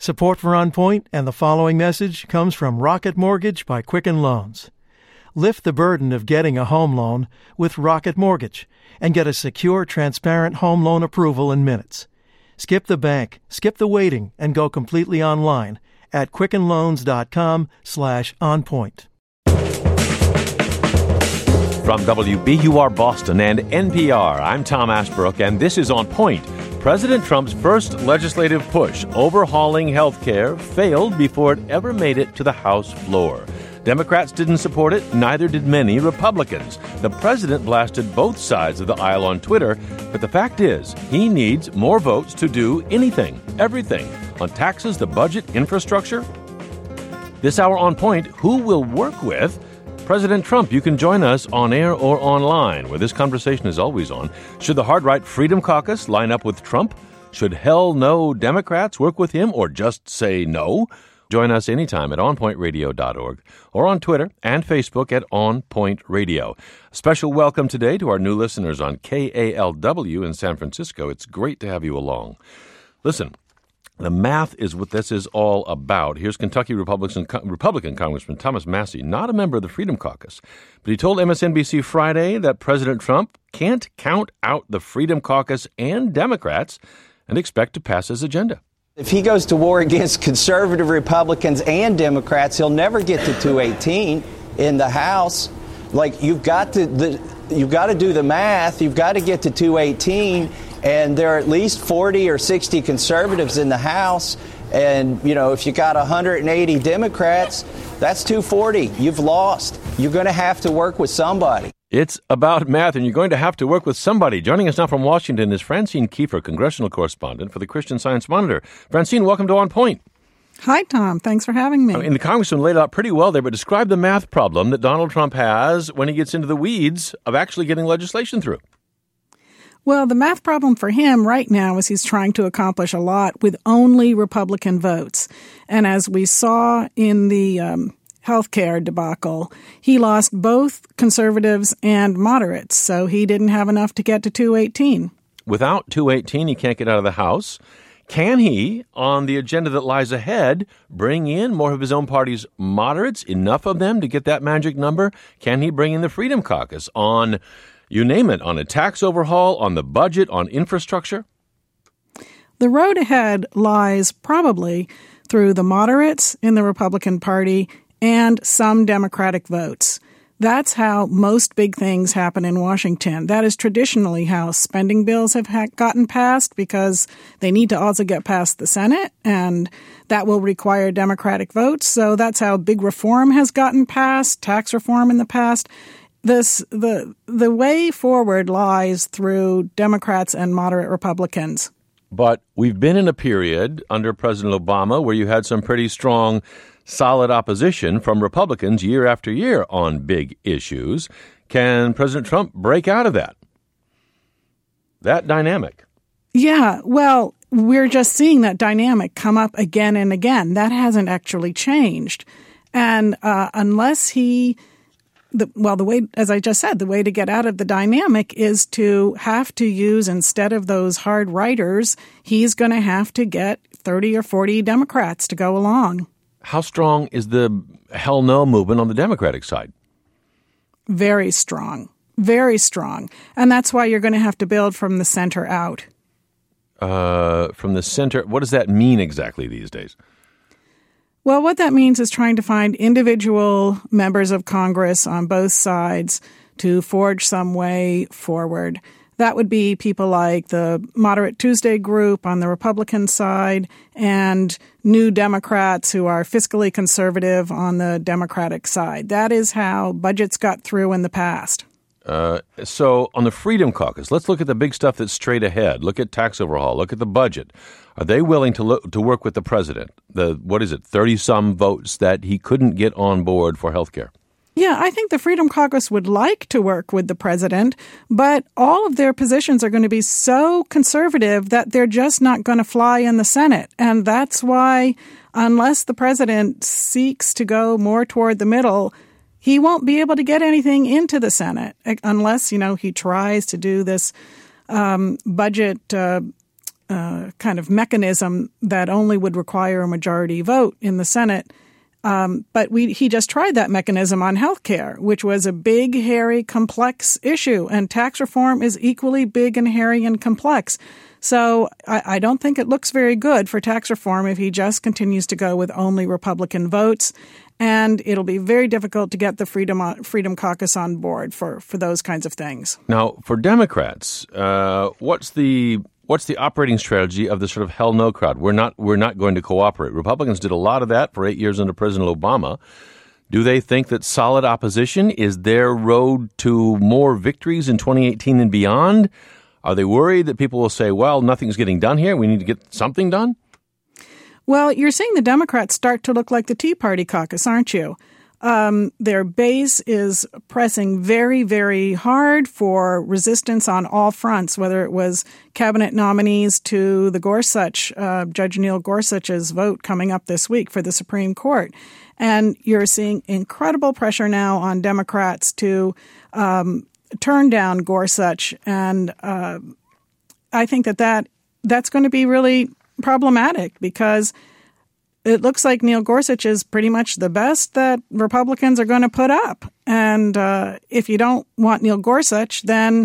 Support for On Point and the following message comes from Rocket Mortgage by Quicken Loans. Lift the burden of getting a home loan with Rocket Mortgage and get a secure, transparent home loan approval in minutes. Skip the bank, skip the waiting, and go completely online at quickenloans.com/onpoint. From WBUR Boston and NPR, I'm Tom Ashbrook, and this is On Point. President Trump's first legislative push, overhauling health care, failed before it ever made it to the House floor. Democrats didn't support it, neither did many Republicans. The president blasted both sides of the aisle on Twitter, but the fact is, he needs more votes to do anything, everything, on taxes, the budget, infrastructure. This hour On Point, who will work with President Trump? You can join us on air or online, where this conversation is always on. Should the hard-right Freedom Caucus line up with Trump? Should hell no Democrats work with him or just say no? Join us anytime at onpointradio.org or on Twitter and Facebook at On Point Radio. A special welcome today to our new listeners on KALW in San Francisco. It's great to have you along. Listen, the math is what this is all about. Here's Kentucky Republican Congressman Thomas Massie, not a member of the Freedom Caucus, but he told MSNBC Friday that President Trump can't count out the Freedom Caucus and Democrats and expect to pass his agenda. If he goes to war against conservative Republicans and Democrats, he'll never get to 218 in the House. Like, you've got to do the math. You've got to get to 218, and there are at least 40 or 60 conservatives in the House. And, you know, if you got 180 Democrats, that's 240. You've lost. You're going to have to work with somebody. It's about math, and you're going to have to work with somebody. Joining us now from Washington is Francine Kiefer, congressional correspondent for the Christian Science Monitor. Francine, welcome to On Point. Hi, Tom. Thanks for having me. And the congressman laid out pretty well there, but describe the math problem that Donald Trump has when he gets into the weeds of actually getting legislation through. Well, the math problem for him right now is he's trying to accomplish a lot with only Republican votes. And as we saw in the healthcare debacle, he lost both conservatives and moderates, so he didn't have enough to get to 218. Without 218, he can't get out of the House. Can he, on the agenda that lies ahead, bring in more of his own party's moderates, enough of them to get that magic number? Can he bring in the Freedom Caucus on, you name it, on a tax overhaul, on the budget, on infrastructure? The road ahead lies probably through the moderates in the Republican Party and some Democratic votes. That's how most big things happen in Washington. That is traditionally how spending bills have gotten passed, because they need to also get past the Senate, and that will require Democratic votes. So that's how big reform has gotten passed, tax reform in the past. The way forward lies through Democrats and moderate Republicans. But we've been in a period under President Obama where you had some pretty strong, solid opposition from Republicans year after year on big issues. Can President Trump break out of that dynamic? Yeah, well, we're just seeing that dynamic come up again and again. That hasn't actually changed. And unless the way, as I just said, the way to get out of the dynamic is to have to use, instead of those hard writers, he's going to have to get 30 or 40 Democrats to go along. How strong is the hell no movement on the Democratic side? Very strong. Very strong. And that's why you're going to have to build from the center out. From the center, what does that mean exactly these days? Well, what that means is trying to find individual members of Congress on both sides to forge some way forward. That would be people like the Moderate Tuesday group on the Republican side and New Democrats who are fiscally conservative on the Democratic side. That is how budgets got through in the past. So on the Freedom Caucus, let's look at the big stuff that's straight ahead. Look at tax overhaul. Look at the budget. Are they willing to work with the president? 30-some votes that he couldn't get on board for health care? Yeah, I think the Freedom Caucus would like to work with the president, but all of their positions are going to be so conservative that they're just not going to fly in the Senate. And that's why, unless the president seeks to go more toward the middle, he won't be able to get anything into the Senate unless, he tries to do this budget kind of mechanism that only would require a majority vote in the Senate. But he just tried that mechanism on health care, which was a big, hairy, complex issue. And tax reform is equally big and hairy and complex. So I don't think it looks very good for tax reform if he just continues to go with only Republican votes. And it'll be very difficult to get the Freedom Caucus on board for those kinds of things. Now, for Democrats, what's the operating strategy of the sort of hell no crowd? We're not going to cooperate. Republicans did a lot of that for 8 years under President Obama. Do they think that solid opposition is their road to more victories in 2018 and beyond? Are they worried that people will say, well, nothing's getting done here, we need to get something done? Well, you're seeing the Democrats start to look like the Tea Party caucus, aren't you? Their base is pressing very, very hard for resistance on all fronts, whether it was cabinet nominees to the Gorsuch, Judge Neil Gorsuch's vote coming up this week for the Supreme Court. And you're seeing incredible pressure now on Democrats to turn down Gorsuch. And I think that's going to be really problematic because it looks like Neil Gorsuch is pretty much the best that Republicans are going to put up. And if you don't want Neil Gorsuch, then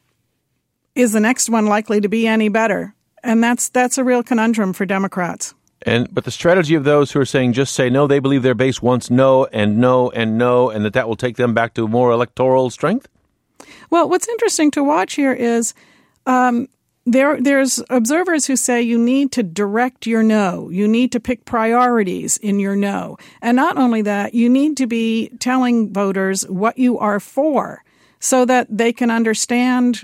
is the next one likely to be any better? And that's a real conundrum for Democrats. But the strategy of those who are saying just say no, they believe their base wants no and no and no, and that will take them back to more electoral strength? Well, what's interesting to watch here is there's observers who say you need to direct your no. You need to pick priorities in your no. And not only that, you need to be telling voters what you are for so that they can understand,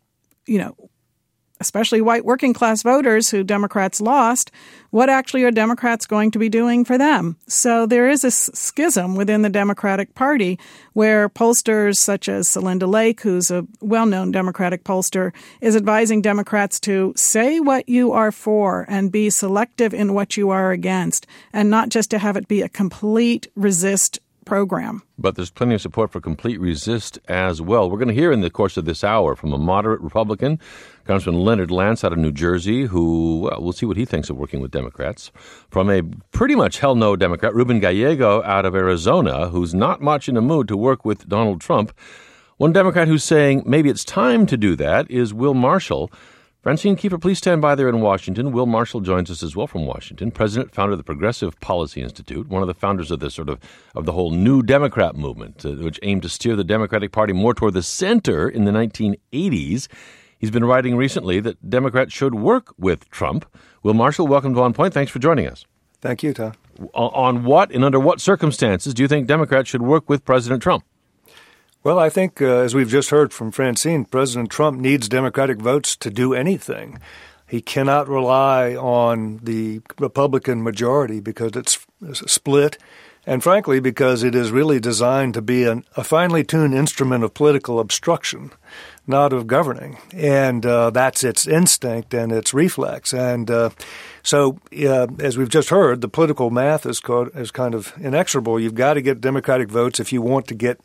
especially white working class voters who Democrats lost, what actually are Democrats going to be doing for them? So there is a schism within the Democratic Party where pollsters such as Celinda Lake, who's a well-known Democratic pollster, is advising Democrats to say what you are for and be selective in what you are against, and not just to have it be a complete resist program. But there's plenty of support for complete resist as well. We're going to hear in the course of this hour from a moderate Republican, Congressman Leonard Lance out of New Jersey, who, we'll see what he thinks of working with Democrats. From a pretty much hell-no Democrat, Ruben Gallego out of Arizona, who's not much in the mood to work with Donald Trump. One Democrat who's saying maybe it's time to do that is Will Marshall. Francine Kiefer, please stand by there in Washington. Will Marshall joins us as well from Washington, president, founder of the Progressive Policy Institute, one of the founders of this of the whole New Democrat movement, which aimed to steer the Democratic Party more toward the center in the 1980s. He's been writing recently that Democrats should work with Trump. Will Marshall, welcome to On Point. Thanks for joining us. Thank you, Tom. On what and under what circumstances do you think Democrats should work with President Trump? Well, I think, as we've just heard from Francine, President Trump needs Democratic votes to do anything. He cannot rely on the Republican majority because it's split, and frankly, because it is really designed to be a finely tuned instrument of political obstruction, not of governing. And that's its instinct and its reflex. And so, as we've just heard, the political math is kind of inexorable. You've got to get Democratic votes if you want to get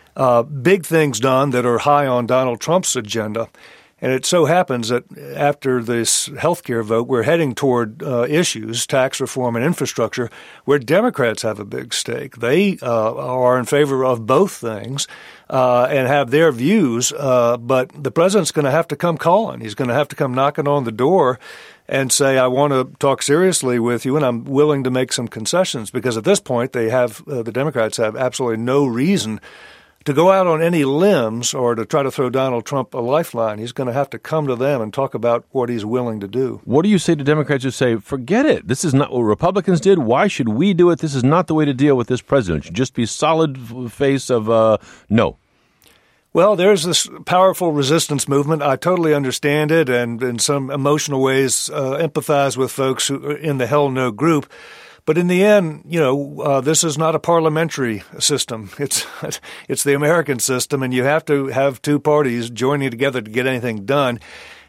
big things done that are high on Donald Trump's agenda. And it so happens that after this health care vote, we're heading toward issues, tax reform and infrastructure, where Democrats have a big stake. They are in favor of both things and have their views, but the president's going to have to come calling. He's going to have to come knocking on the door and say, I want to talk seriously with you, and I'm willing to make some concessions, because at this point the Democrats have absolutely no reason to go out on any limbs or to try to throw Donald Trump a lifeline. He's going to have to come to them and talk about what he's willing to do. What do you say to Democrats who say, forget it, this is not what Republicans did, why should we do it, this is not the way to deal with this president, it should just be solid face of no? Well, there's this powerful resistance movement. I totally understand it, and in some emotional ways empathize with folks who are in the hell no group. But in the end, this is not a parliamentary system. It's the American system, and you have to have two parties joining together to get anything done.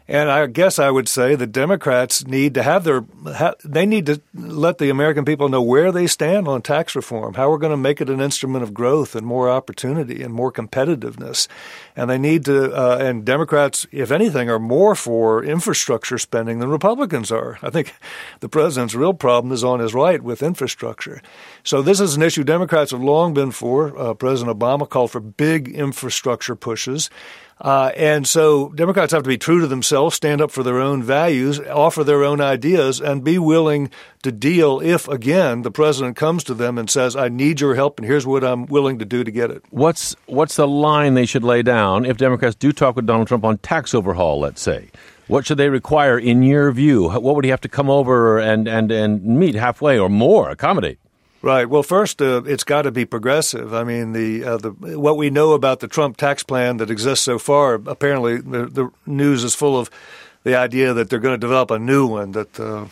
And I guess I would say the Democrats need to they need to let the American people know where they stand on tax reform, how we're going to make it an instrument of growth and more opportunity and more competitiveness. And they need to, and Democrats, if anything, are more for infrastructure spending than Republicans are. I think the president's real problem is on his right with infrastructure. So this is an issue Democrats have long been for. President Obama called for big infrastructure pushes. And so Democrats have to be true to themselves, stand up for their own values, offer their own ideas, and be willing to deal if, again, the president comes to them and says, I need your help, and here's what I'm willing to do to get it. What's the line they should lay down if Democrats do talk with Donald Trump on tax overhaul, let's say? What should they require, in your view? What would he have to come over and meet halfway or more, accommodate? Right. Well, first, it's got to be progressive. I mean, what we know about the Trump tax plan that exists so far, apparently the news is full of the idea that they're going to develop a new one, that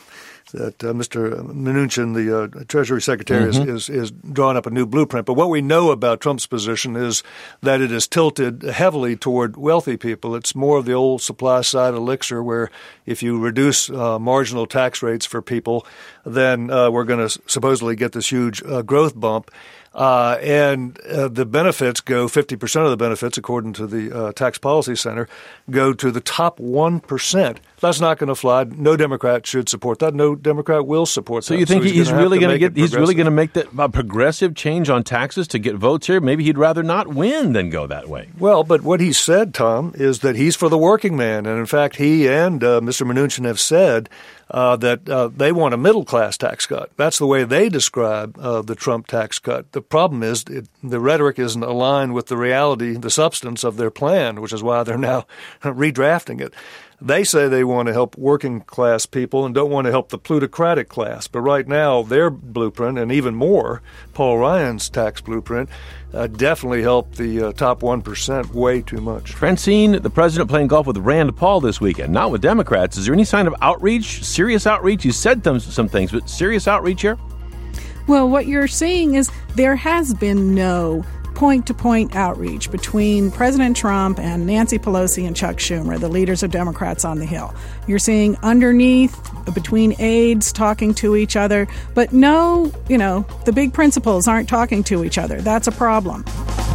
Mr. Mnuchin, the Treasury Secretary, is drawing up a new blueprint. But what we know about Trump's position is that it is tilted heavily toward wealthy people. It's more of the old supply side elixir where if you reduce marginal tax rates for people, then we're going to supposedly get this huge growth bump. And the benefits go, 50% of the benefits, according to the Tax Policy Center, go to the top 1%. That's not going to fly. No Democrat should support that. No Democrat will support that. So you think he's really going to make that a progressive change on taxes to get votes here? Maybe he'd rather not win than go that way. Well, but what he said, Tom, is that he's for the working man. And in fact, he and Mr. Mnuchin have said that they want a middle-class tax cut. That's the way they describe the Trump tax cut. The problem is the rhetoric isn't aligned with the reality, the substance of their plan, which is why they're now redrafting it. They say they want to help working-class people and don't want to help the plutocratic class. But right now, their blueprint, and even more, Paul Ryan's tax blueprint, definitely help the top 1% way too much. Francine, the president playing golf with Rand Paul this weekend, not with Democrats. Is there any sign of outreach, serious outreach? You said some things, but serious outreach here? Well, what you're seeing is there has been no point-to-point outreach between President Trump and Nancy Pelosi and Chuck Schumer, the leaders of Democrats on the Hill. You're seeing underneath, between aides talking to each other, but no, the big principals aren't talking to each other. That's a problem.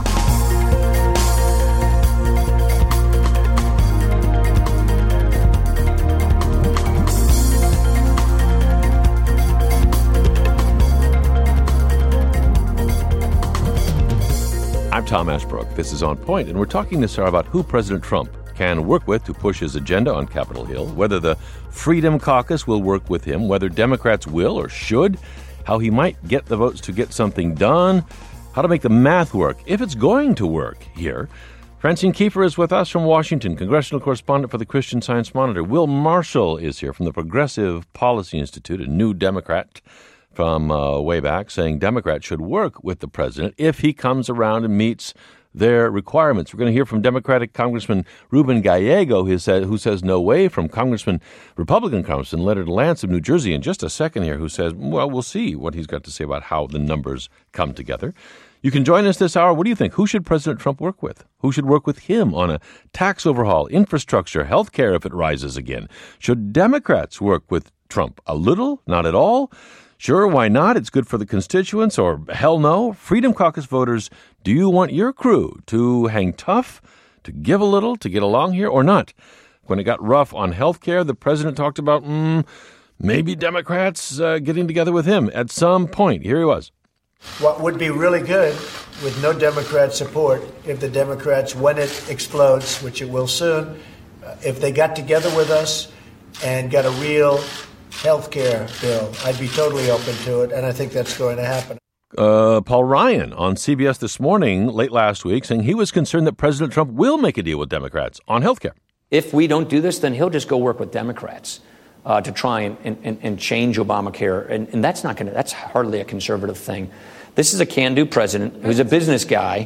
I'm Tom Ashbrook. This is On Point, and we're talking this hour about who President Trump can work with to push his agenda on Capitol Hill, whether the Freedom Caucus will work with him, whether Democrats will or should, how he might get the votes to get something done, how to make the math work, if it's going to work here. Francine Kiefer is with us from Washington, congressional correspondent for the Christian Science Monitor. Will Marshall is here from the Progressive Policy Institute, a new Democrat from way back, saying Democrats should work with the president if he comes around and meets their requirements. We're going to hear from Democratic Congressman Ruben Gallego, who says no way, from Republican Congressman Leonard Lance of New Jersey in just a second here, who says, well, we'll see what he's got to say about how the numbers come together. You can join us this hour. What do you think? Who should President Trump work with? Who should work with him on a tax overhaul, infrastructure, health care if it rises again? Should Democrats work with Trump? A little? Not at all? Sure, why not? It's good for the constituents, or hell no. Freedom Caucus voters, do you want your crew to hang tough, to give a little, to get along here, or not? When it got rough on health care, the president talked about maybe Democrats getting together with him at some point. Here he was. What would be really good with no Democrat support, if the Democrats, when it explodes, which it will soon, if they got together with us and got a real health care bill, I'd be totally open to it, and I think that's going to happen. Paul Ryan on CBS this morning, late last week, saying he was concerned that President Trump will make a deal with Democrats on health care. If we don't do this, then he'll just go work with Democrats to try and change Obamacare, and that's hardly a conservative thing. This is a can-do president who's a business guy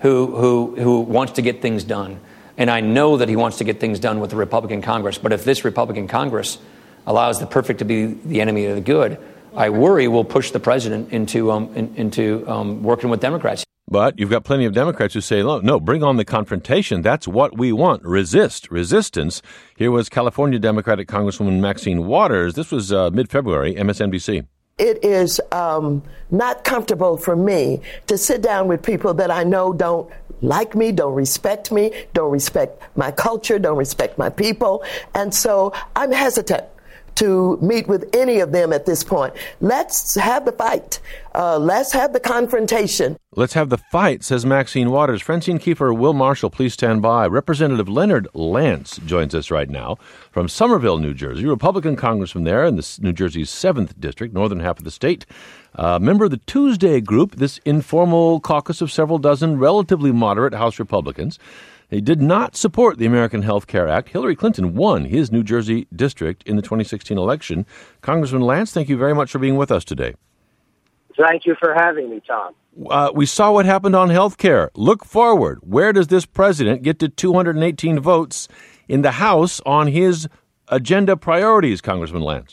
who wants to get things done, and I know that he wants to get things done with the Republican Congress. But if this Republican Congress allows the perfect to be the enemy of the good, I worry will push the president into working with Democrats. But you've got plenty of Democrats who say, no, bring on the confrontation. That's what we want. Resistance. Here was California Democratic Congresswoman Maxine Waters. This was mid-February, MSNBC. It is not comfortable for me to sit down with people that I know don't like me, don't respect my culture, don't respect my people. And so I'm hesitant to meet with any of them at this point. Let's have the fight. Let's have the confrontation. Let's have the fight, says Maxine Waters. Francine Kiefer, Will Marshall, please stand by. Representative Leonard Lance joins us right now from Somerville, New Jersey, Republican congressman there in the New Jersey's 7th District, northern half of the state. Member of the Tuesday Group, this informal caucus of several dozen relatively moderate House Republicans. He did not support the American Health Care Act. Hillary Clinton won his New Jersey district in the 2016 election. Congressman Lance, thank you very much for being with us today. Thank you for having me, Tom. We saw what happened on health care. Look forward. Where does this president get to 218 votes in the House on his agenda priorities, Congressman Lance?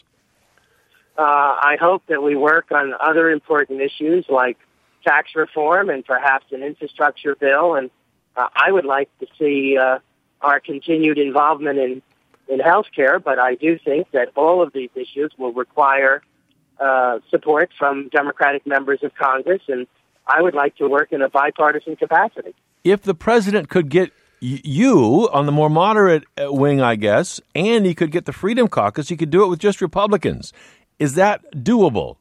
I hope that we work on other important issues like tax reform and perhaps an infrastructure bill. And I would like to see our continued involvement in health care, but I do think that all of these issues will require support from Democratic members of Congress, and I would like to work in a bipartisan capacity. If the president could get you on the more moderate wing, I guess, and he could get the Freedom Caucus, he could do it with just Republicans. Is that doable?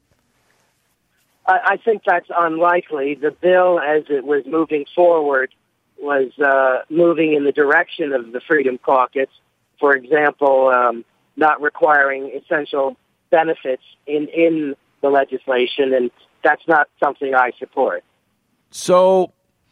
I think that's unlikely. The bill, as it was moving forward, was moving in the direction of the Freedom Caucus. For example, not requiring essential benefits in the legislation, and that's not something I support. So,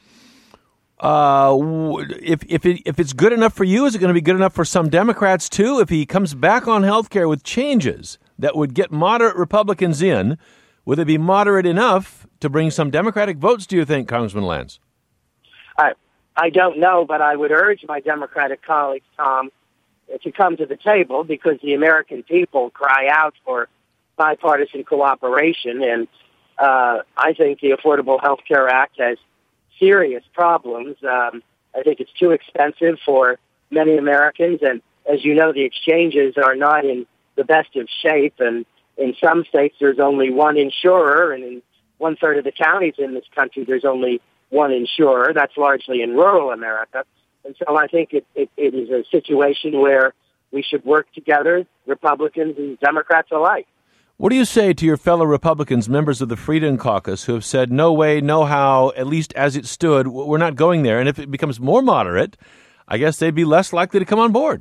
if it's good enough for you, is it going to be good enough for some Democrats too? If he comes back on health care with changes that would get moderate Republicans in, would it be moderate enough to bring some Democratic votes, do you think, Congressman Lance? I don't know, but I would urge my Democratic colleagues, Tom, to come to the table because the American people cry out for bipartisan cooperation. And I think the Affordable Health Care Act has serious problems. I think it's too expensive for many Americans. And as you know, the exchanges are not in the best of shape. And in some states, there's only one insurer. And in 1/3 of the counties in this country, there's only one insurer. That's largely in rural America. And so I think it is a situation where we should work together, Republicans and Democrats alike. What do you say to your fellow Republicans, members of the Freedom Caucus, who have said, no way, no how, at least as it stood, we're not going there? And if it becomes more moderate, I guess they'd be less likely to come on board.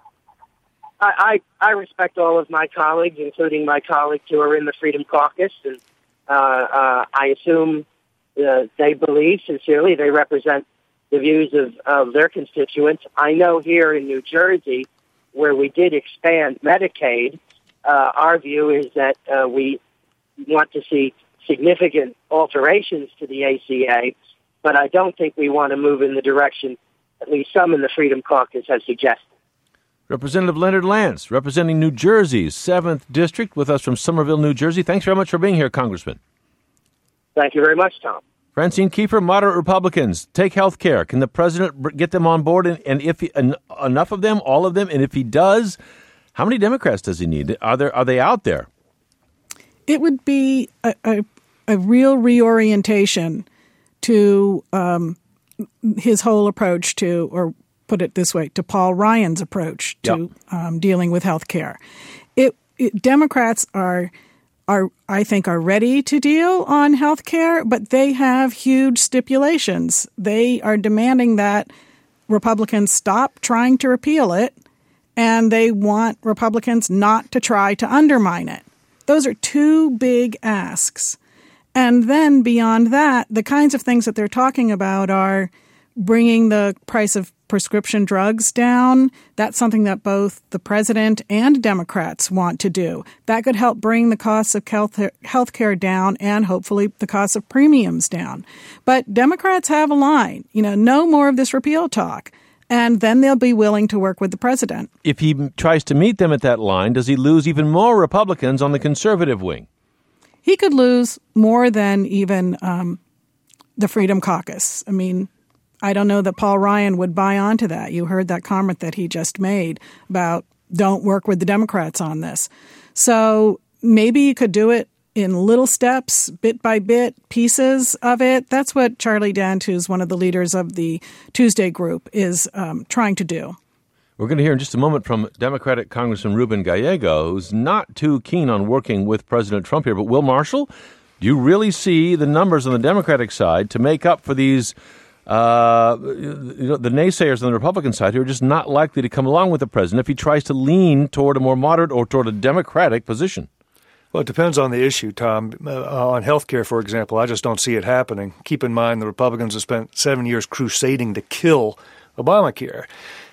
I respect all of my colleagues, including my colleagues who are in the Freedom Caucus. And I assume they believe sincerely they represent the views of their constituents. I know here in New Jersey, where we did expand Medicaid, our view is that we want to see significant alterations to the ACA, but I don't think we want to move in the direction at least some in the Freedom Caucus have suggested. Representative Leonard Lance, representing New Jersey's 7th District, with us from Somerville, New Jersey. Thanks very much for being here, Congressman. Thank you very much, Tom. Francine Kiefer, moderate Republicans, take health care. Can the president get them on board? And if enough of them, all of them? And if he does, how many Democrats does he need? Are they out there? It would be a real reorientation to his whole approach to, or put it this way, to Paul Ryan's approach to dealing with health care. Democrats I think are ready to deal on health care, but they have huge stipulations. They are demanding that Republicans stop trying to repeal it, and they want Republicans not to try to undermine it. Those are two big asks. And then beyond that, the kinds of things that they're talking about are bringing the price of prescription drugs down. That's something that both the president and Democrats want to do. That could help bring the costs of health care down and hopefully the cost of premiums down. But Democrats have a line, no more of this repeal talk. And then they'll be willing to work with the president. If he tries to meet them at that line, does he lose even more Republicans on the conservative wing? He could lose more than even the Freedom Caucus. I mean, I don't know that Paul Ryan would buy onto that. You heard that comment that he just made about don't work with the Democrats on this. So maybe you could do it in little steps, bit by bit, pieces of it. That's what Charlie Dent, who's one of the leaders of the Tuesday group, is trying to do. We're going to hear in just a moment from Democratic Congressman Ruben Gallego, who's not too keen on working with President Trump here. But Will Marshall, do you really see the numbers on the Democratic side to make up for these the naysayers on the Republican side who are just not likely to come along with the president if he tries to lean toward a more moderate or toward a Democratic position? Well, it depends on the issue, Tom. On health care, for example, I just don't see it happening. Keep in mind the Republicans have spent 7 years crusading to kill Obamacare.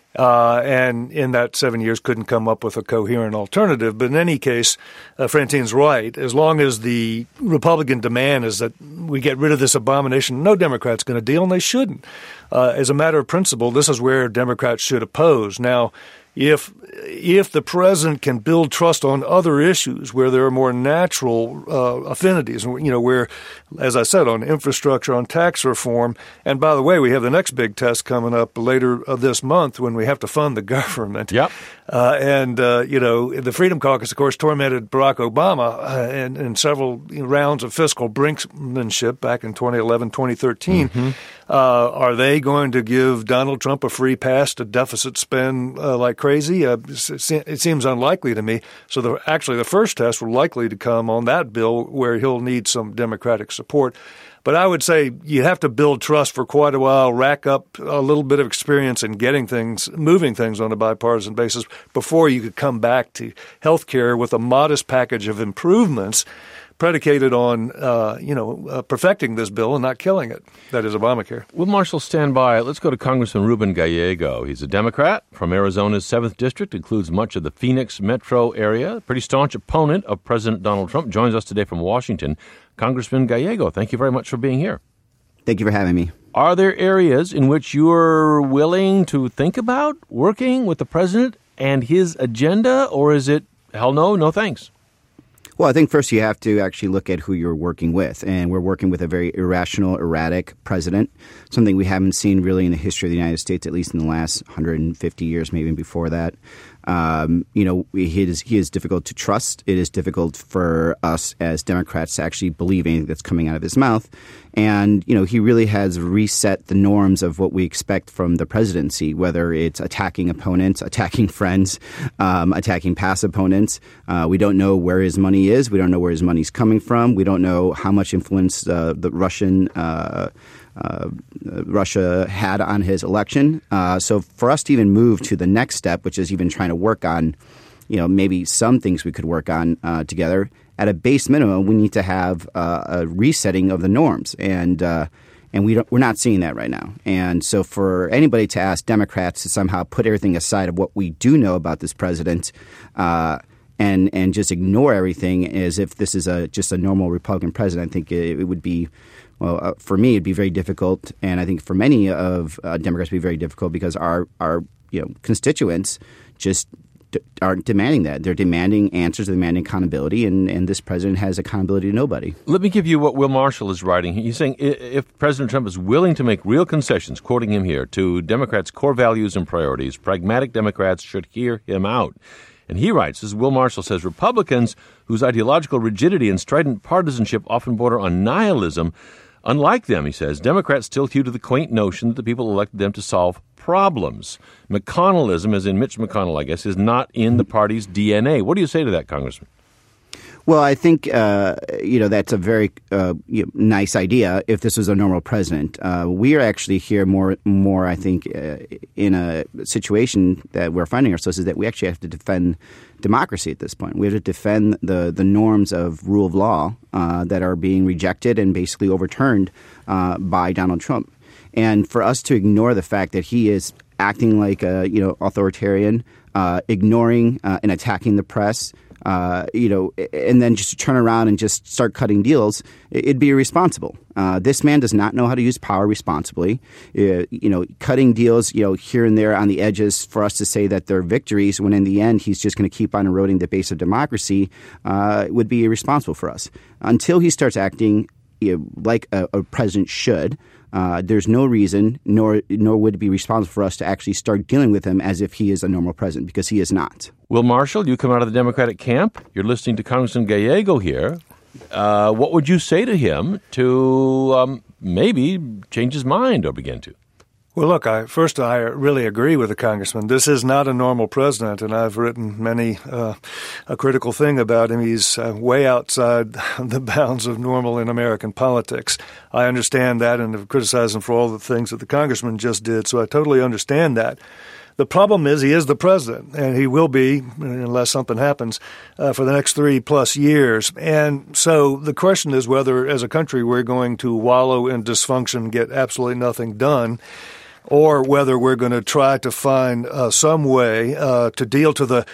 And in that 7 years couldn't come up with a coherent alternative. But in any case, Francine's right. As long as the Republican demand is that we get rid of this abomination, no Democrat's going to deal, and they shouldn't. As a matter of principle, this is where Democrats should oppose. Now, if the president can build trust on other issues where there are more natural affinities, where, as I said, on infrastructure, on tax reform, and by the way, we have the next big test coming up later this month when we have to fund the government. Yep. The Freedom Caucus, of course, tormented Barack Obama in several rounds of fiscal brinksmanship back in 2011, 2013. Mm-hmm. Are they going to give Donald Trump a free pass to deficit spend like crazy? It seems unlikely to me. So the first test will likely to come on that bill where he'll need some Democratic support. But I would say you have to build trust for quite a while, rack up a little bit of experience in moving things on a bipartisan basis before you could come back to health care with a modest package of improvements predicated on, perfecting this bill and not killing it. That is Obamacare. Will Marshall, stand by. Let's go to Congressman Ruben Gallego. He's a Democrat from Arizona's 7th District, includes much of the Phoenix metro area. Pretty staunch opponent of President Donald Trump. Joins us today from Washington. Congressman Gallego, thank you very much for being here. Thank you for having me. Are there areas in which you're willing to think about working with the president and his agenda, or is it, hell no, no thanks? Well, I think first you have to actually look at who you're working with. And we're working with a very irrational, erratic president, something we haven't seen really in the history of the United States, at least in the last 150 years, maybe before that. He is difficult to trust. It is difficult for us as Democrats to actually believe anything that's coming out of his mouth. And, he really has reset the norms of what we expect from the presidency, whether it's attacking opponents, attacking friends, attacking past opponents. We don't know where his money is. We don't know where his money's coming from. We don't know how much influence the Russia had on his election. So for us to even move to the next step, which is even trying to work on, maybe some things we could work on together, at a base minimum, we need to have a resetting of the norms. And we're not seeing that right now. And so for anybody to ask Democrats to somehow put everything aside of what we do know about this president and just ignore everything as if this is just a normal Republican president, I think it would be, well, for me, it'd be very difficult. And I think for many of Democrats, it'd be very difficult because our constituents just aren't demanding that. They're demanding answers, they're demanding accountability, and this president has accountability to nobody. Let me give you what Will Marshall is writing. He's saying if President Trump is willing to make real concessions, quoting him here, to Democrats' core values and priorities, pragmatic Democrats should hear him out. And he writes, as Will Marshall says, Republicans whose ideological rigidity and strident partisanship often border on nihilism, unlike them, he says, Democrats still hew to the quaint notion that the people elected them to solve problems. McConnellism, as in Mitch McConnell, I guess, is not in the party's DNA. What do you say to that, Congressman? Well, I think, that's a very nice idea if this was a normal president. We are actually here more, I think, in a situation that we're finding ourselves is that we actually have to defend democracy at this point. We have to defend the norms of rule of law that are being rejected and basically overturned by Donald Trump. And for us to ignore the fact that he is acting like a authoritarian, ignoring and attacking the press, and then just to turn around and just start cutting deals, it'd be irresponsible. This man does not know how to use power responsibly. Cutting deals, here and there on the edges for us to say that they're victories when in the end he's just going to keep on eroding the base of democracy would be irresponsible for us. Until he starts acting like a president should. There's no reason, nor would it be responsible for us to actually start dealing with him as if he is a normal president, because he is not. Will Marshall, you come out of the Democratic camp. You're listening to Congressman Gallego here. What would you say to him to maybe change his mind or begin to? Well, look, I really agree with the congressman. This is not a normal president, and I've written many a critical thing about him. He's way outside the bounds of normal in American politics. I understand that and have criticized him for all the things that the congressman just did, so I totally understand that. The problem is he is the president, and he will be, unless something happens, for the next 3+ years. And so the question is whether, as a country, we're going to wallow in dysfunction, get absolutely nothing done, or whether we're going to try to find some way to deal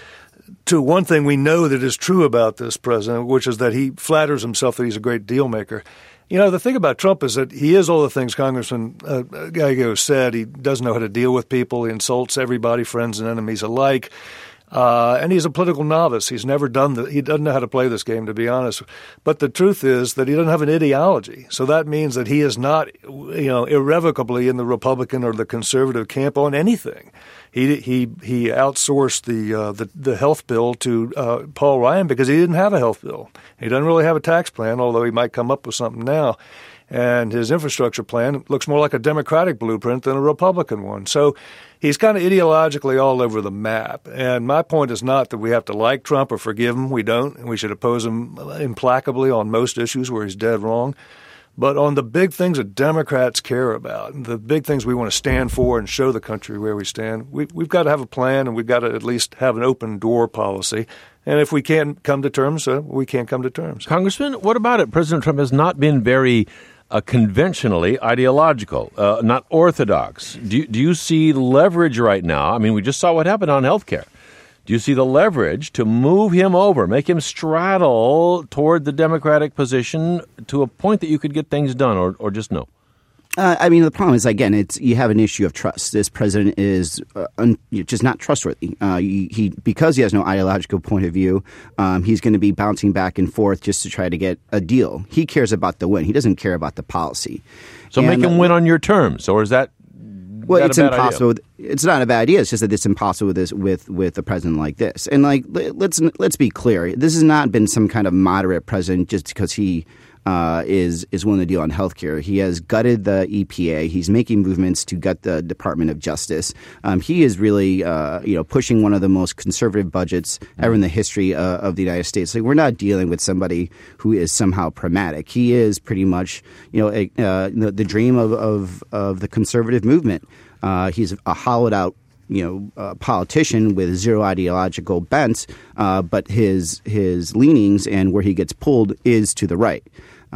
to one thing we know that is true about this president, which is that he flatters himself that he's a great deal maker. You know, the thing about Trump is that he is all the things Congressman Gallego said. He doesn't know how to deal with people. He insults everybody, friends and enemies alike. And he's a political novice. He's never done he doesn't know how to play this game, to be honest. But the truth is that he doesn't have an ideology. So that means that he is not, irrevocably in the Republican or the conservative camp on anything. He outsourced the health bill to Paul Ryan because he didn't have a health bill. He doesn't really have a tax plan, although he might come up with something now. And his infrastructure plan looks more like a Democratic blueprint than a Republican one. So he's kind of ideologically all over the map. And my point is not that we have to like Trump or forgive him. We don't. And we should oppose him implacably on most issues where he's dead wrong. But on the big things that Democrats care about, the big things we want to stand for and show the country where we stand, we've got to have a plan, and we've got to at least have an open door policy. And if we can't come to terms, we can't come to terms. Congressman, what about it? President Trump has not been very conventionally ideological, not orthodox. Do you see leverage right now? I mean, we just saw what happened on health care. Do you see the leverage to move him over, make him straddle toward the Democratic position to a point that you could get things done, or just no? The problem is, again, you have an issue of trust. This president is just not trustworthy. Because he has no ideological point of view, he's going to be bouncing back and forth just to try to get a deal. He cares about the win. He doesn't care about the policy. So make him win on your terms, or is that? Well, it's impossible. It's not a bad idea. It's just that it's impossible with a president like this. And let's be clear. This has not been some kind of moderate president just because he is willing to deal on health care. He has gutted the EPA. He's making movements to gut the Department of Justice. He is really pushing one of the most conservative budgets ever in the history of the United States. We're not dealing with somebody who is somehow pragmatic. He is pretty much the dream of the conservative movement. He's a hollowed out politician with zero ideological bent, but his leanings and where he gets pulled is to the right.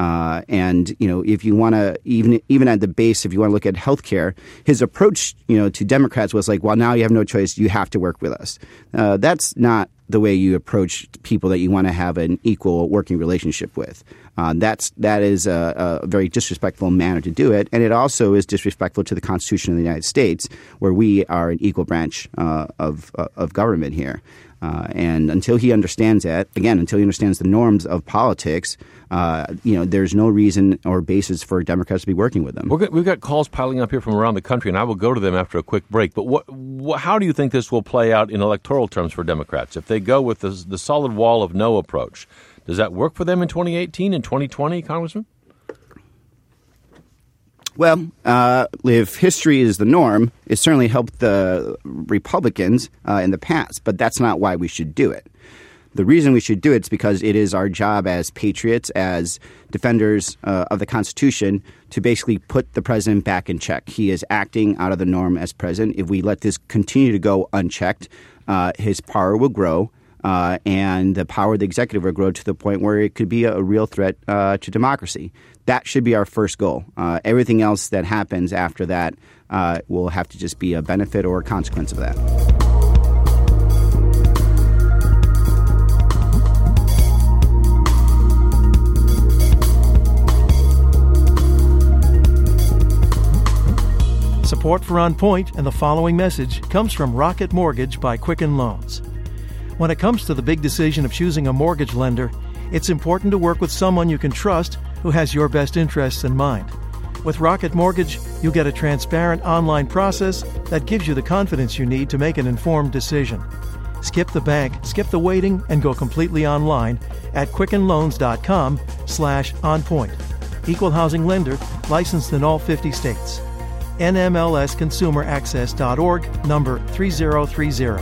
If you want to, even at the base, if you want to look at healthcare, his approach, to Democrats was like, well, now you have no choice. You have to work with us. That's not the way you approach people that you want to have an equal working relationship with. That is a very disrespectful manner to do it, and it also is disrespectful to the Constitution of the United States, where we are an equal branch of government here. And until he understands that, until he understands the norms of politics, there's no reason or basis for Democrats to be working with them. We've got calls piling up here from around the country, and I will go to them after a quick break. But how do you think this will play out in electoral terms for Democrats? If they go with the solid wall of no approach, does that work for them in 2018 and 2020, Congressman? Well, if history is the norm, it certainly helped the Republicans in the past, but that's not why we should do it. The reason we should do it is because it is our job as patriots, as defenders of the Constitution, to basically put the president back in check. He is acting out of the norm as president. If we let this continue to go unchecked, his power will grow. And the power of the executive will grow to the point where it could be a real threat to democracy. That should be our first goal. Everything else that happens after that will have to just be a benefit or a consequence of that. Support for On Point and the following message comes from Rocket Mortgage by Quicken Loans. When it comes to the big decision of choosing a mortgage lender, it's important to work with someone you can trust who has your best interests in mind. With Rocket Mortgage, you get a transparent online process that gives you the confidence you need to make an informed decision. Skip the bank, skip the waiting, and go completely online at quickenloans.com/onpoint. Equal housing lender, licensed in all 50 states. NMLSconsumeraccess.org, number 3030.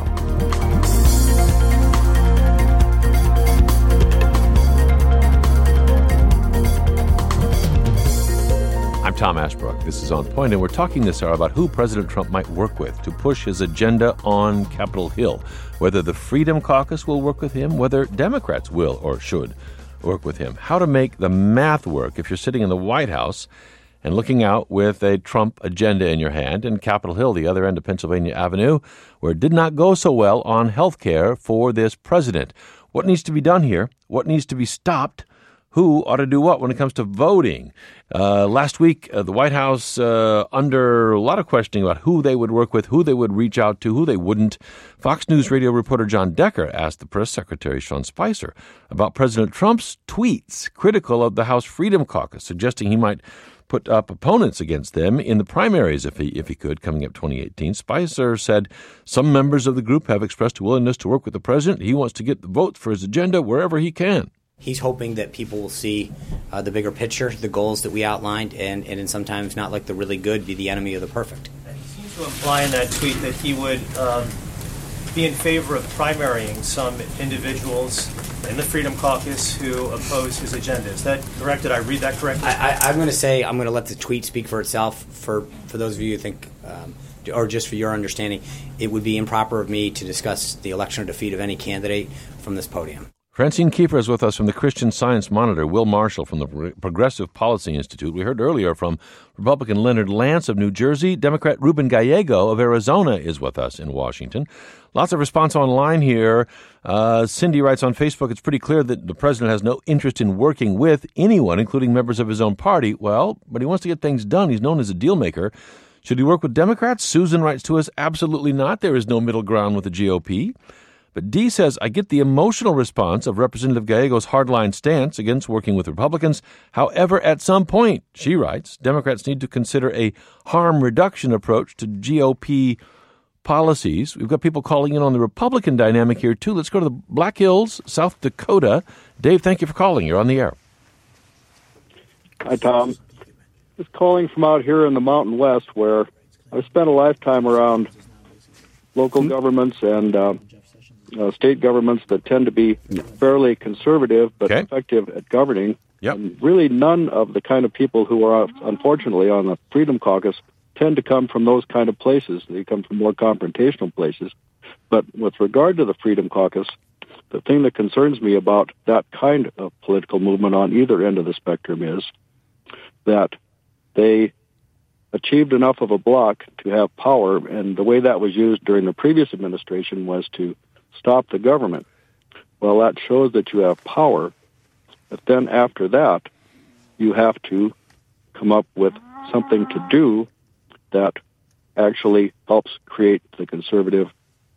I'm Tom Ashbrook. This is On Point, and we're talking this hour about who President Trump might work with to push his agenda on Capitol Hill, whether the Freedom Caucus will work with him, whether Democrats will or should work with him, how to make the math work if you're sitting in the White House and looking out with a Trump agenda in your hand, and Capitol Hill, the other end of Pennsylvania Avenue, where it did not go so well on health care for this president. What needs to be done here? What needs to be stopped? Who ought to do what when it comes to voting? Last week, the White House, under a lot of questioning about who they would work with, who they would reach out to, who they wouldn't, Fox News radio reporter John Decker asked the press secretary, Sean Spicer, about President Trump's tweets critical of the House Freedom Caucus, suggesting he might put up opponents against them in the primaries if he could, coming up 2018. Spicer said some members of the group have expressed a willingness to work with the president. He wants to get the votes for his agenda wherever he can. He's hoping that people will see the bigger picture, the goals that we outlined, and in sometimes not like the really good be the enemy of the perfect. He seems to imply in that tweet that he would be in favor of primarying some individuals in the Freedom Caucus who oppose his agenda. Is that correct? Did I read that correctly? I'm going to let the tweet speak for itself. For those of you who think, or just for your understanding, it would be improper of me to discuss the election or defeat of any candidate from this podium. Francine Kiefer is with us from the Christian Science Monitor. Will Marshall from the Progressive Policy Institute. We heard earlier from Republican Leonard Lance of New Jersey. Democrat Ruben Gallego of Arizona is with us in Washington. Lots of response online here. Cindy writes on Facebook, it's pretty clear that the president has no interest in working with anyone, including members of his own party. Well, but he wants to get things done. He's known as a deal maker. Should he work with Democrats? Susan writes to us, absolutely not. There is no middle ground with the GOP. But Dee says, I get the emotional response of Representative Gallego's hardline stance against working with Republicans. However, at some point, she writes, Democrats need to consider a harm reduction approach to GOP policies. We've got people calling in on the Republican dynamic here, too. Let's go to the Black Hills, South Dakota. Dave, thank you for calling. You're on the air. Hi, Tom. Just calling from out here in the Mountain West, where I've spent a lifetime around local governments and state governments that tend to be fairly conservative but effective at governing. And really none of the kind of people who are, unfortunately, on the Freedom Caucus tend to come from those kind of places. They come from more confrontational places. But with regard to the Freedom Caucus, the thing that concerns me about that kind of political movement on either end of the spectrum is that they achieved enough of a bloc to have power, and the way that was used during the previous administration was to stop the government. Well, that shows that you have power, but then after that, you have to come up with something to do that actually helps create the conservative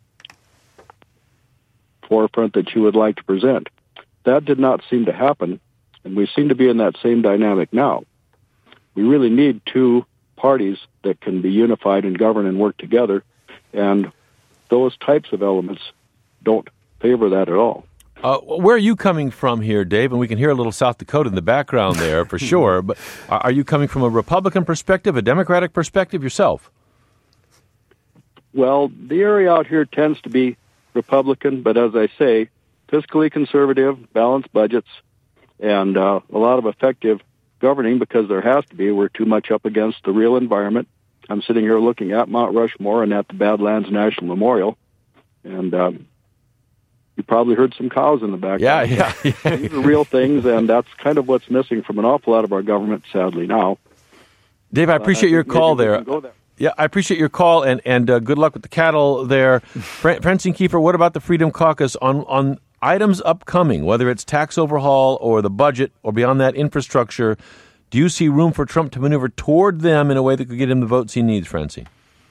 forefront that you would like to present. That did not seem to happen, and we seem to be in that same dynamic now. We really need two parties that can be unified and govern and work together, and those types of elements don't favor that at all. Where are you coming from here, Dave? And we can hear a little South Dakota in the background there for sure. But are you coming from a Republican perspective, a Democratic perspective yourself? Well, the area out here tends to be Republican, but as I say, fiscally conservative, balanced budgets, and a lot of effective governing because there has to be. We're too much up against the real environment. I'm sitting here looking at Mount Rushmore and at the Badlands National Memorial, and you probably heard some cows in the background. Yeah. These are real things, and that's kind of what's missing from an awful lot of our government, sadly, now. Dave, I appreciate your call there. Yeah, I appreciate your call, and good luck with the cattle there. Francine Kiefer, what about the Freedom Caucus on items upcoming, whether it's tax overhaul or the budget or beyond that infrastructure? Do you see room for Trump to maneuver toward them in a way that could get him the votes he needs, Francine?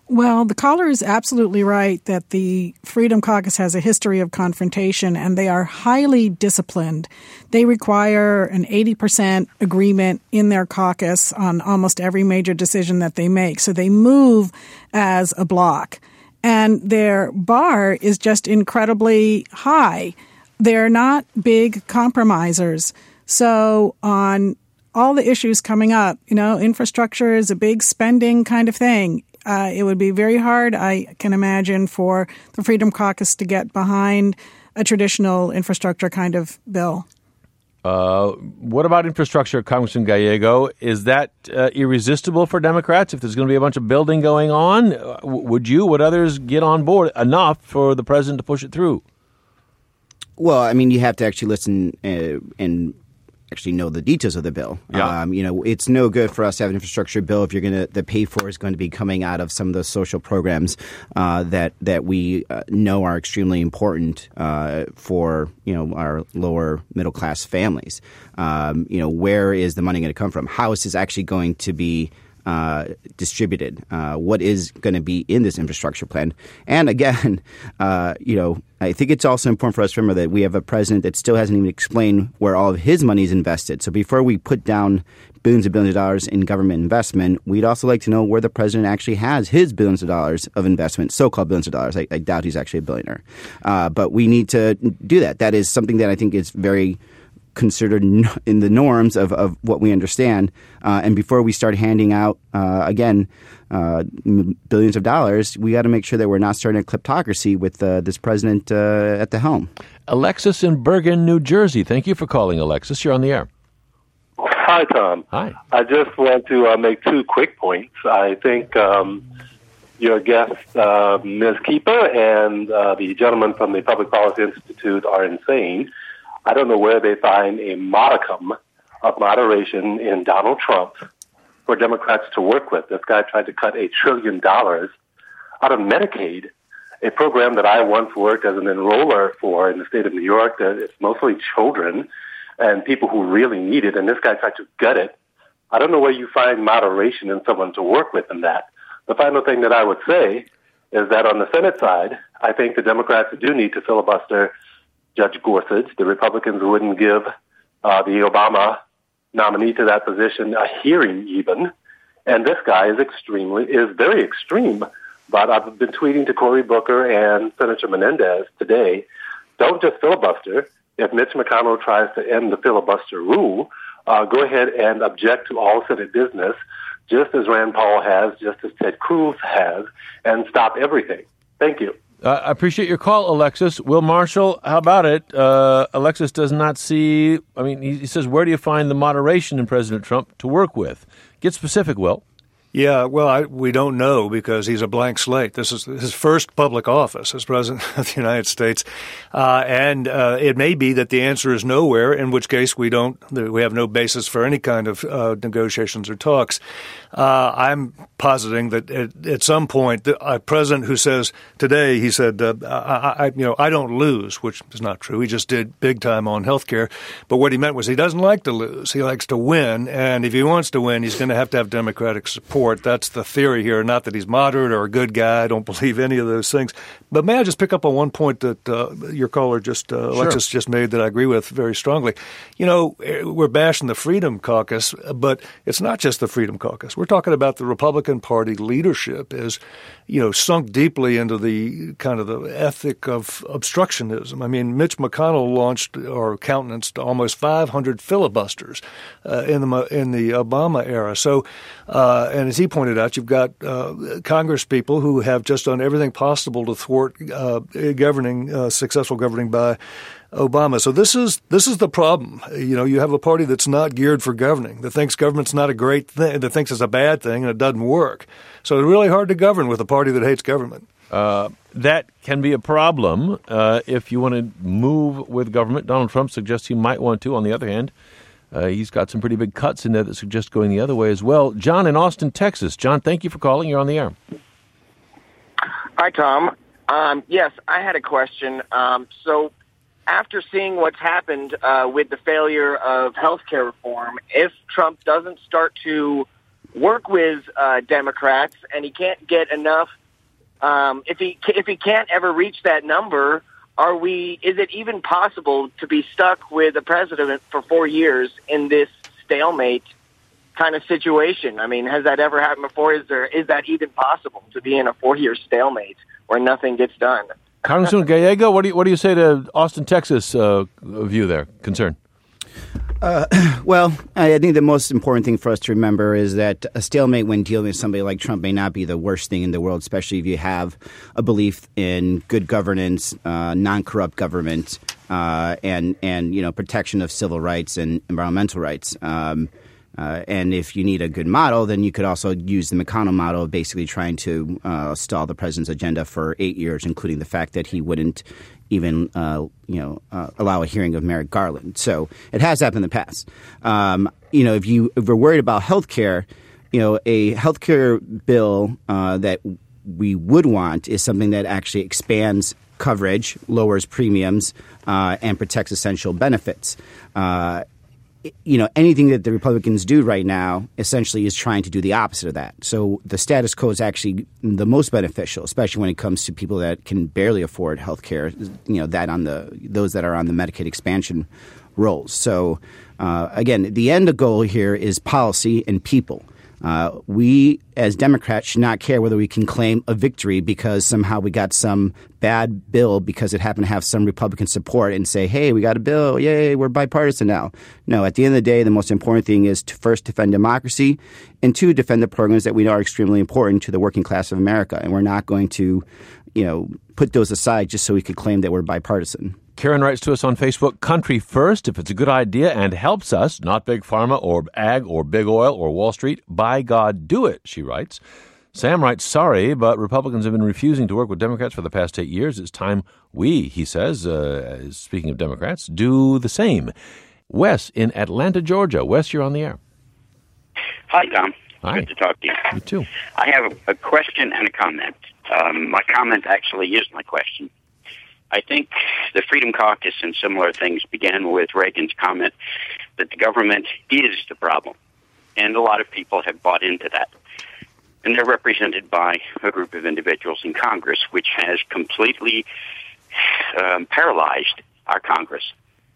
Well, the caller is absolutely right that the Freedom Caucus has a history of confrontation, and they are highly disciplined. They require an 80% agreement in their caucus on almost every major decision that they make. So they move as a bloc. And their bar is just incredibly high. They're not big compromisers. So on all the issues coming up, infrastructure is a big spending kind of thing. It would be very hard, I can imagine, for the Freedom Caucus to get behind a traditional infrastructure kind of bill. What about infrastructure, Congressman Gallego? Is that irresistible for Democrats? If there's going to be a bunch of building going on, would others get on board enough for the president to push it through? Well, I mean, you have to actually listen and actually know the details of the bill. Yeah. It's no good for us to have an infrastructure bill if the pay for is going to be coming out of some of those social programs that we know are extremely important for our lower middle class families. Where is the money going to come from? How is this actually going to be distributed? What is going to be in this infrastructure plan? And again, I think it's also important for us to remember that we have a president that still hasn't even explained where all of his money is invested. So before we put down billions and billions of dollars in government investment, we'd also like to know where the president actually has his billions of dollars of investment, so-called billions of dollars. I doubt he's actually a billionaire. But we need to do that. That is something that I think is very considered in the norms of what we understand. And before we start handing out, billions of dollars, we got to make sure that we're not starting a kleptocracy with this president at the helm. Alexis in Bergen, New Jersey. Thank you for calling, Alexis. You're on the air. Hi, Tom. Hi. I just want to make 2 quick points. I think your guest, Ms. Keeper, and the gentleman from the Public Policy Institute are insane. I don't know where they find a modicum of moderation in Donald Trump for Democrats to work with. This guy tried to cut $1 trillion out of Medicaid, a program that I once worked as an enroller for in the state of New York. It's mostly children and people who really need it, and this guy tried to gut it. I don't know where you find moderation in someone to work with in that. The final thing that I would say is that on the Senate side, I think the Democrats do need to filibuster Judge Gorsuch. The Republicans wouldn't give the Obama nominee to that position a hearing even. And this guy is very extreme. But I've been tweeting to Cory Booker and Senator Menendez today, don't just filibuster. If Mitch McConnell tries to end the filibuster rule, go ahead and object to all Senate business, just as Rand Paul has, just as Ted Cruz has, and stop everything. Thank you. I appreciate your call, Alexis. Will Marshall, how about it? Alexis does not see, he says, where do you find the moderation in President Trump to work with? Get specific, Will. Yeah, well, we don't know because he's a blank slate. This is his first public office as president of the United States. And it may be that the answer is nowhere, in which case we have no basis for any kind of negotiations or talks. I'm positing that at some point, a president who says today, he said, I don't lose, which is not true. He just did big time on health care. But what he meant was he doesn't like to lose. He likes to win. And if he wants to win, he's going to have Democratic support. That's the theory here. Not that he's moderate or a good guy. I don't believe any of those things. But may I just pick up on one point that your caller Alexis just made that I agree with very strongly. We're bashing the Freedom Caucus, but it's not just the Freedom Caucus. We're talking about the Republican Party leadership is, sunk deeply into the kind of the ethic of obstructionism. I mean, Mitch McConnell launched or countenanced almost 500 filibusters in the Obama era. So, and as he pointed out, you've got Congress people who have just done everything possible to thwart successful governing by Obama. So this is the problem. You have a party that's not geared for governing, that thinks government's not a great thing, that thinks it's a bad thing, and it doesn't work. So it's really hard to govern with a party that hates government. That can be a problem if you want to move with government. Donald Trump suggests he might want to. On the other hand, he's got some pretty big cuts in there that suggest going the other way as well. John in Austin, Texas. John, thank you for calling. You're on the air. Hi, Tom. Yes, I had a question. So after seeing what's happened with the failure of health care reform, if Trump doesn't start to work with Democrats, and he can't get enough. If he can't ever reach that number, is it even possible to be stuck with a president for 4 years in this stalemate kind of situation? I mean, has that ever happened before? Is that even possible to be in a 4-year stalemate where nothing gets done? Congressman Gallego, what do you say to Austin, Texas view there, concern? Well, I think the most important thing for us to remember is that a stalemate when dealing with somebody like Trump may not be the worst thing in the world, especially if you have a belief in good governance, non-corrupt government, and protection of civil rights and environmental rights. And if you need a good model, then you could also use the McConnell model of basically trying to stall the president's agenda for 8 years, including the fact that he wouldn't even allow a hearing of Merrick Garland. So it has happened in the past. If we're worried about health care, a health care bill that we would want is something that actually expands coverage, lowers premiums, and protects essential benefits. Anything that the Republicans do right now essentially is trying to do the opposite of that. So the status quo is actually the most beneficial, especially when it comes to people that can barely afford health care, those that are on the Medicaid expansion rolls. So again, the end goal here is policy and people. We, as Democrats, should not care whether we can claim a victory because somehow we got some bad bill because it happened to have some Republican support and say, hey, we got a bill. Yay, we're bipartisan now. No, at the end of the day, the most important thing is to first defend democracy and two, defend the programs that we know are extremely important to the working class of America. And we're not going to, put those aside just so we could claim that we're bipartisan. Karen writes to us on Facebook, country first. If it's a good idea and helps us, not big pharma or ag or big oil or Wall Street, by God, do it, she writes. Sam writes, sorry, but Republicans have been refusing to work with Democrats for the past 8 years. It's time we, he says, speaking of Democrats, do the same. Wes in Atlanta, Georgia. Wes, you're on the air. Hi, Tom. Hi. Good to talk to you. You too. I have a question and a comment. My comment actually is my question. I think the Freedom Caucus and similar things began with Reagan's comment that the government is the problem. And a lot of people have bought into that. And they're represented by a group of individuals in Congress, which has completely paralyzed our Congress.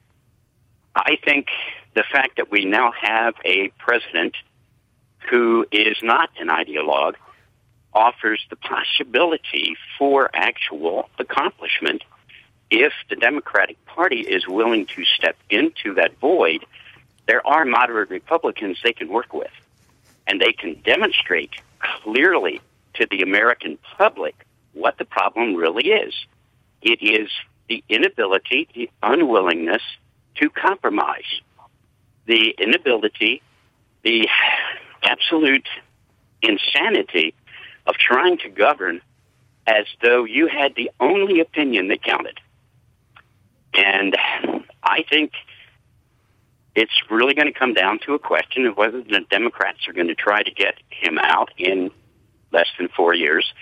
I think the fact that we now have a president who is not an ideologue offers the possibility for actual accomplishment if the Democratic Party is willing to step into that void. There are moderate Republicans they can work with, and they can demonstrate clearly to the American public what the problem really is. It is the inability, the unwillingness to compromise, the inability, the absolute insanity of trying to govern as though you had the only opinion that counted. And I think it's really going to come down to a question of whether the Democrats are going to try to get him out in less than 4 years,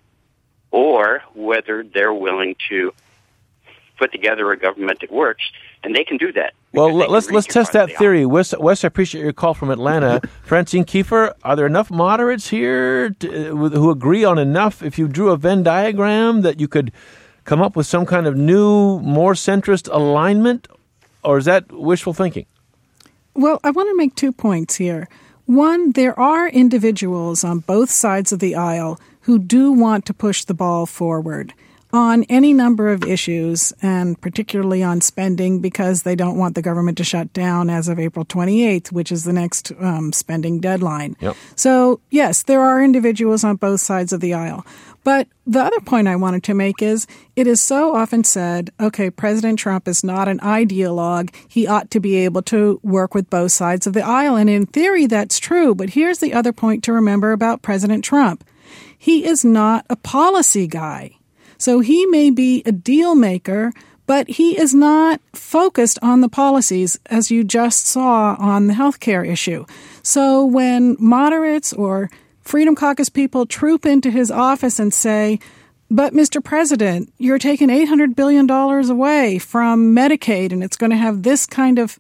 or whether they're willing to put together a government that works, and they can do that. Well, let's test that theory. Wes, I appreciate your call from Atlanta. Francine Kiefer, are there enough moderates here who agree on enough, if you drew a Venn diagram, that you could come up with some kind of new, more centrist alignment, or is that wishful thinking? Well, I want to make 2 points here. One, there are individuals on both sides of the aisle who do want to push the ball forward on any number of issues, and particularly on spending, because they don't want the government to shut down as of April 28th, which is the next spending deadline. Yep. So, yes, there are individuals on both sides of the aisle. But the other point I wanted to make is it is so often said, okay, President Trump is not an ideologue. He ought to be able to work with both sides of the aisle. And in theory, that's true. But here's the other point to remember about President Trump. He is not a policy guy. So he may be a deal maker, but he is not focused on the policies, as you just saw on the healthcare issue. So when moderates or Freedom Caucus people troop into his office and say, but Mr. President, you're taking $800 billion away from Medicaid, and it's going to have this kind of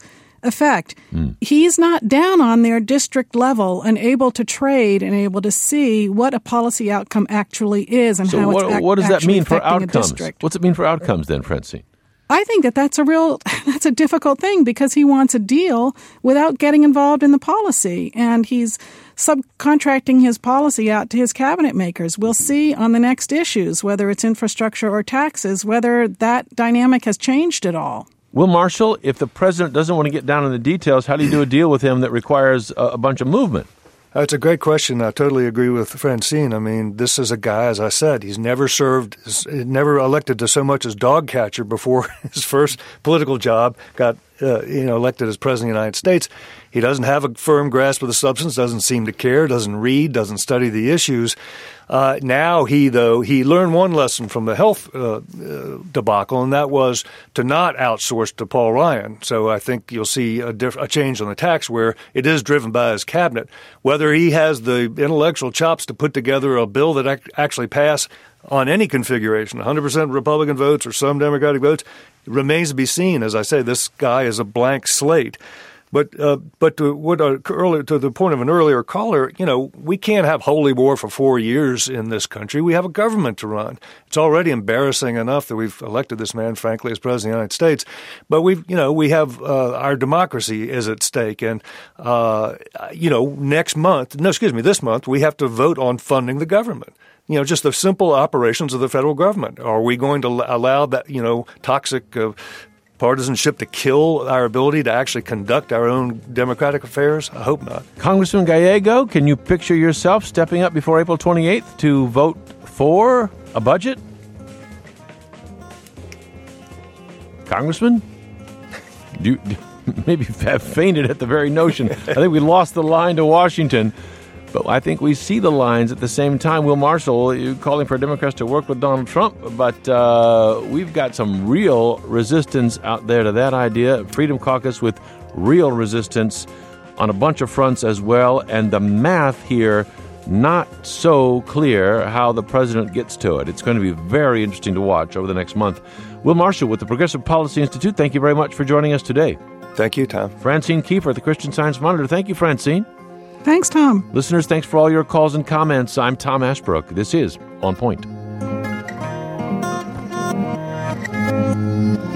effect. He's not down on their district level and able to trade and able to see what a policy outcome actually is and how it's what does that mean for outcomes? District. What's it mean for outcomes then, Francine? I think that's a difficult thing because he wants a deal without getting involved in the policy, and he's subcontracting his policy out to his cabinet makers. We'll see on the next issues, whether it's infrastructure or taxes, whether that dynamic has changed at all. Will Marshall, if the president doesn't want to get down in the details, how do you do a deal with him that requires a bunch of movement? It's a great question. I totally agree with Francine. I mean, this is a guy, as I said, he's never elected to so much as dog catcher before his first political job, got elected as president of the United States. He doesn't have a firm grasp of the substance, doesn't seem to care, doesn't read, doesn't study the issues. Now he learned one lesson from the health debacle, and that was to not outsource to Paul Ryan. So I think you'll see a change on the tax where it is driven by his cabinet. Whether he has the intellectual chops to put together a bill that actually pass on any configuration, 100% Republican votes or some Democratic votes, remains to be seen. As I say, this guy is a blank slate. But to the point of an earlier caller, we can't have holy war for 4 years in this country. We have a government to run. It's already embarrassing enough that we've elected this man, frankly, as president of the United States. But we have our democracy is at stake, and this month we have to vote on funding the government. Just the simple operations of the federal government. Are we going to allow that toxic partisanship to kill our ability to actually conduct our own democratic affairs? I hope not. Congressman Gallego, can you picture yourself stepping up before April 28th to vote for a budget? Congressman? You maybe have fainted at the very notion. I think we lost the line to Washington. But I think we see the lines at the same time. Will Marshall, you're calling for Democrats to work with Donald Trump, but we've got some real resistance out there to that idea. Freedom Caucus with real resistance on a bunch of fronts as well. And the math here, not so clear how the president gets to it. It's going to be very interesting to watch over the next month. Will Marshall with the Progressive Policy Institute, thank you very much for joining us today. Thank you, Tom. Francine Kiefer at the Christian Science Monitor. Thank you, Francine. Thanks, Tom. Listeners, thanks for all your calls and comments. I'm Tom Ashbrook. This is On Point.